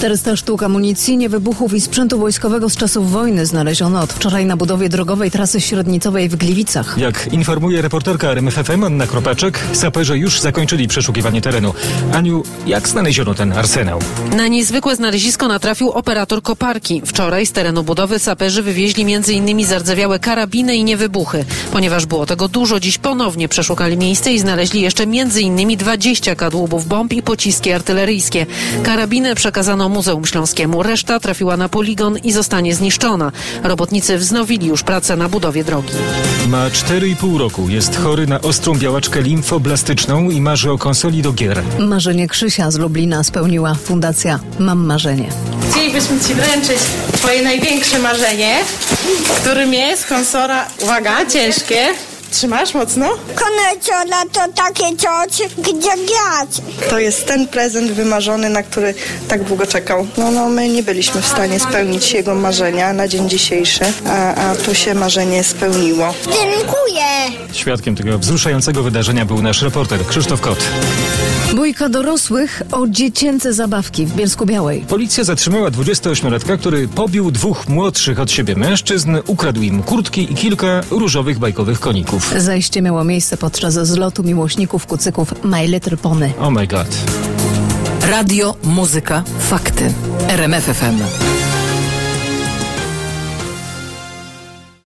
400 sztuk amunicji, niewybuchów i sprzętu wojskowego z czasów wojny znaleziono od wczoraj na budowie drogowej trasy średnicowej w Gliwicach. Jak informuje reporterka RMFFM Anna Kropeczek, saperzy już zakończyli przeszukiwanie terenu. Aniu, jak znaleziono ten arsenał? Na niezwykłe znalezisko natrafił operator koparki. Wczoraj z terenu budowy saperzy wywieźli m.in. zardzewiałe karabiny i niewybuchy. Ponieważ było tego dużo, dziś ponownie przeszukali miejsce i znaleźli jeszcze m.in. 20 kadłubów bomb i pociski artyleryjskie. Karabiny przekazano Muzeum Śląskiemu. Reszta trafiła na poligon i zostanie zniszczona. Robotnicy wznowili już pracę na budowie drogi. Ma 4,5 roku. Jest chory na ostrą białaczkę limfoblastyczną i marzy o konsoli do gier. Marzenie Krzysia z Lublina spełniła Fundacja Mam Marzenie. Chcielibyśmy Ci wręczyć Twoje największe marzenie, którym jest konsola, uwaga, ciężkie. Trzymasz mocno? Konecjola to takie coś, gdzie grać. To jest ten prezent wymarzony, na który tak długo czekał. No my nie byliśmy w stanie spełnić jego marzenia na dzień dzisiejszy, a tu się marzenie spełniło. Dziękuję. Świadkiem tego wzruszającego wydarzenia był nasz reporter Krzysztof Kot. Bójka dorosłych o dziecięce zabawki w Bielsku-Białej. Policja zatrzymała 28-latka, który pobił 2 młodszych od siebie mężczyzn, ukradł im kurtki i kilka różowych bajkowych koników. Zajście miało miejsce podczas zlotu miłośników kucyków My Little Pony. Oh my god. Radio, muzyka, fakty. RMF FM.